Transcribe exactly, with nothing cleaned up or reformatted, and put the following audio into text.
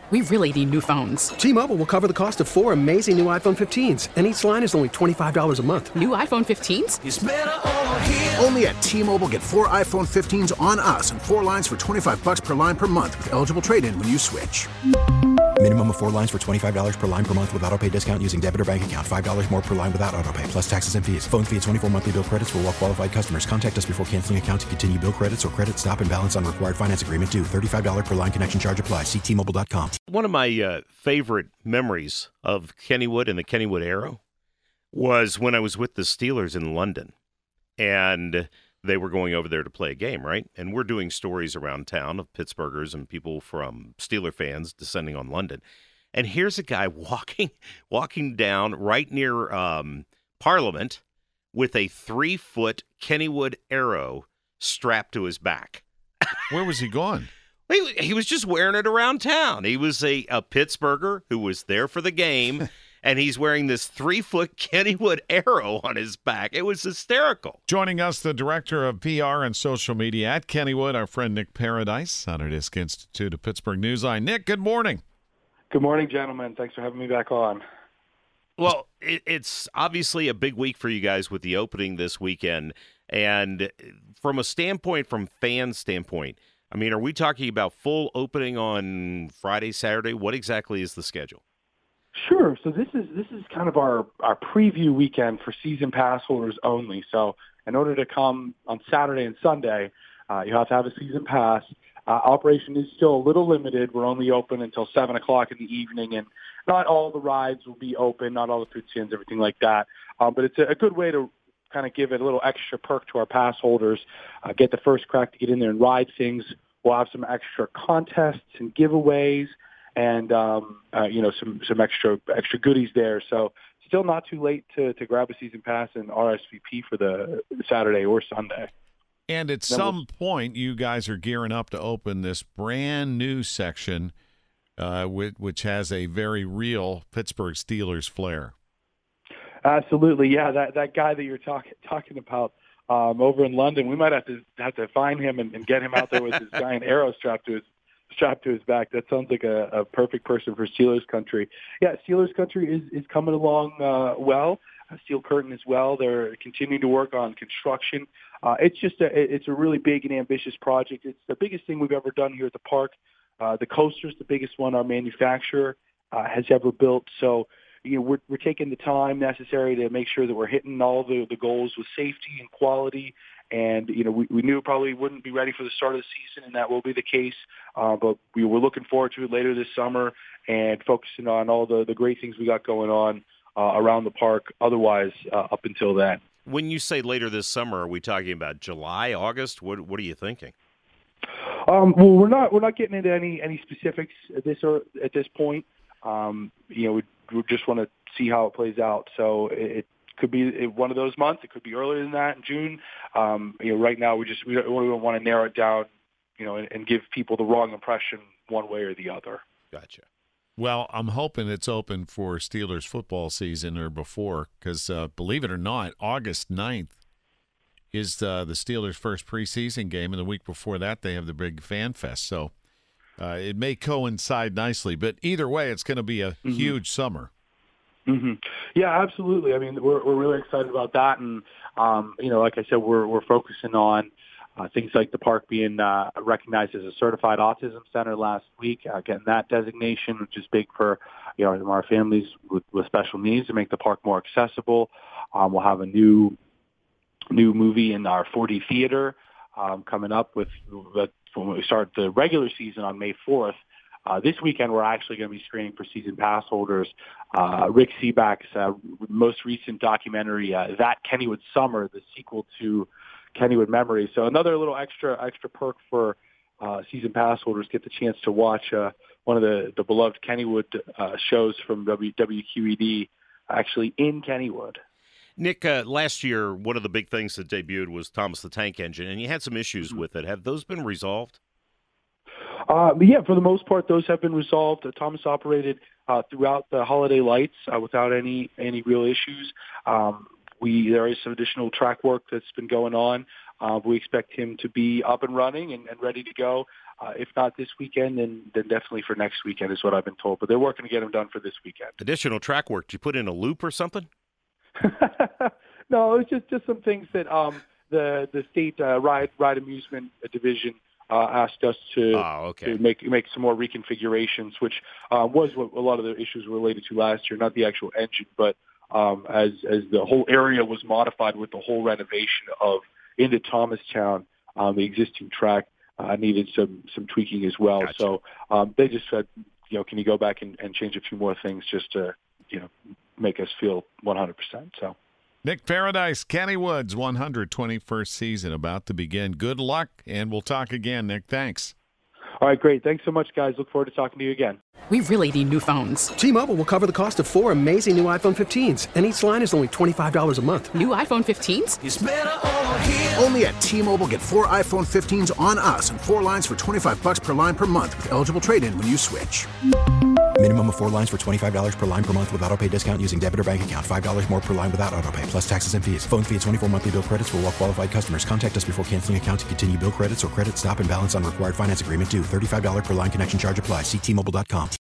We really need new phones. T-Mobile will cover the cost of four amazing new iPhone fifteens, and each line is only twenty-five dollars a month. New iPhone fifteens? It's better over here. Only at T-Mobile, get four iPhone fifteens on us and four lines for twenty-five dollars per line per month with eligible trade-in when you switch. Minimum of four lines for twenty-five dollars per line per month with autopay discount using debit or bank account. five dollars more per line without autopay, plus taxes and fees. Phone fee at twenty-four monthly bill credits for well-qualified customers. Contact us before canceling account to continue bill credits or credit stop and balance on required finance agreement due. thirty-five dollars per line connection charge applies. See T Mobile dot com. One of my uh, favorite memories of Kennywood and the Kennywood Arrow was when I was with the Steelers in London. And they were going over there to play a game, right? And we're doing stories around town of Pittsburghers and people from Steeler fans descending on London. And here's a guy walking walking down right near um, Parliament with a three-foot Kennywood Arrow strapped to his back. Where was he going? He, he was just wearing it around town. He was a, a Pittsburgher who was there for the game, and he's wearing this three-foot Kennywood Arrow on his back. It was hysterical. Joining us, the Director of P R and Social Media at Kennywood, our friend Nick Paradise, Autodesk Institute of Pittsburgh Newsline. Nick, good morning. Good morning, gentlemen. Thanks for having me back on. Well, it, it's obviously a big week for you guys with the opening this weekend. And from a standpoint, from fan standpoint, I mean, are we talking about full opening on Friday, Saturday? What exactly is the schedule? Sure. So this is this is kind of our, our preview weekend for season pass holders only. So in order to come on Saturday and Sunday, uh, you have to have a season pass. Uh, operation is still a little limited. We're only open until seven o'clock in the evening, and not all the rides will be open, not all the food stands, everything like that. Um, but it's a, a good way to kind of give it a little extra perk to our pass holders, uh, get the first crack to get in there and ride things. We'll have some extra contests and giveaways and, um, uh, you know, some, some extra extra goodies there. So still not too late to, to grab a season pass and R S V P for the Saturday or Sunday. And at some point, you guys are gearing up to open this brand new section, uh, which, which has a very real Pittsburgh Steelers flair. Absolutely, yeah. That that guy that you're talking talking about um, over in London, we might have to have to find him and, and get him out there with his giant arrow strapped to his strapped to his back. That sounds like a, a perfect person for Steelers country. Yeah, Steelers country is is coming along uh, well. Steel Curtain as well. They're continuing to work on construction. Uh, it's just a, it's a really big and ambitious project. It's the biggest thing we've ever done here at the park. Uh, the coaster's the biggest one our manufacturer uh, has ever built. So, you know, we're, we're taking the time necessary to make sure that we're hitting all the, the goals with safety and quality. And, you know, we, we knew probably wouldn't be ready for the start of the season, and that will be the case. Uh, but we were looking forward to it later this summer and focusing on all the, the great things we got going on Uh, around the park otherwise uh, up until then. When you say later this summer, are we talking about July, August? What What are you thinking? Um, well, we're not we're not getting into any any specifics at this or at this point. Um, you know, we, we just want to see how it plays out. So it, it could be one of those months. It could be earlier than that in June. Um, you know, right now we just we don't, we don't want to narrow it down. You know, and, and give people the wrong impression one way or the other. Gotcha. Well, I'm hoping it's open for Steelers football season or before because, uh, believe it or not, August ninth is uh, the Steelers' first preseason game, and the week before that they have the big Fan Fest. So uh, it may coincide nicely, but either way, it's going to be a mm-hmm. huge summer. Mm-hmm. Yeah, absolutely. I mean, we're we're really excited about that, and um, you know, like I said, we're we're focusing on Uh, things like the park being uh, recognized as a certified autism center last week, uh, getting that designation, which is big for you know our families with, with special needs to make the park more accessible. Um, we'll have a new new movie in our four D theater um, coming up with when we start the regular season on May fourth. Uh, this weekend, we're actually going to be screening for season pass holders. Uh, Rick Seaback's uh, most recent documentary, uh, That Kennywood Summer, the sequel to Kennywood Memories. So another little extra extra perk for uh, season pass holders, get the chance to watch uh, one of the, the beloved Kennywood uh, shows from w, W Q E D actually in Kennywood. Nick, uh, last year, one of the big things that debuted was Thomas the Tank Engine, and you had some issues mm-hmm. with it. Have those been resolved? Uh, yeah, for the most part, those have been resolved. Uh, Thomas operated uh, throughout the holiday lights uh, without any any real issues. Um, We there is some additional track work that's been going on. Uh, we expect him to be up and running and, and ready to go. Uh, if not this weekend, then, then definitely for next weekend is what I've been told. But they're working to get him done for this weekend. Additional track work. Did you put in a loop or something? No, it's just, just some things that um, the the state uh, ride ride amusement division uh, asked us to, oh, okay. to make make some more reconfigurations, which uh, was what a lot of the issues were related to last year. Not the actual engine, but um, as as the whole area was modified with the whole renovation of into Thomastown, um, the existing track uh, needed some some tweaking as well. Gotcha. So um, they just said, you know, can you go back and, and change a few more things just to, you know, make us feel one hundred percent. So. Nick Paradise, Kennywood's one hundred twenty-first season about to begin. Good luck, and we'll talk again, Nick. Thanks. All right, great. Thanks so much, guys. Look forward to talking to you again. We really need new phones. T-Mobile will cover the cost of four amazing new iPhone fifteens, and each line is only twenty-five dollars a month. New iPhone fifteens? It's better over here. Only at T-Mobile, get four iPhone fifteens on us and four lines for twenty-five bucks per line per month with eligible trade-in when you switch. Minimum of four lines for twenty-five dollars per line per month with autopay discount using debit or bank account. five dollars more per line without autopay, plus taxes and fees. Phone fee at twenty-four monthly bill credits for well-qualified customers. Contact us before canceling account to continue bill credits or credit stop and balance on required finance agreement due. thirty-five dollars per line connection charge applies. See T Mobile dot com.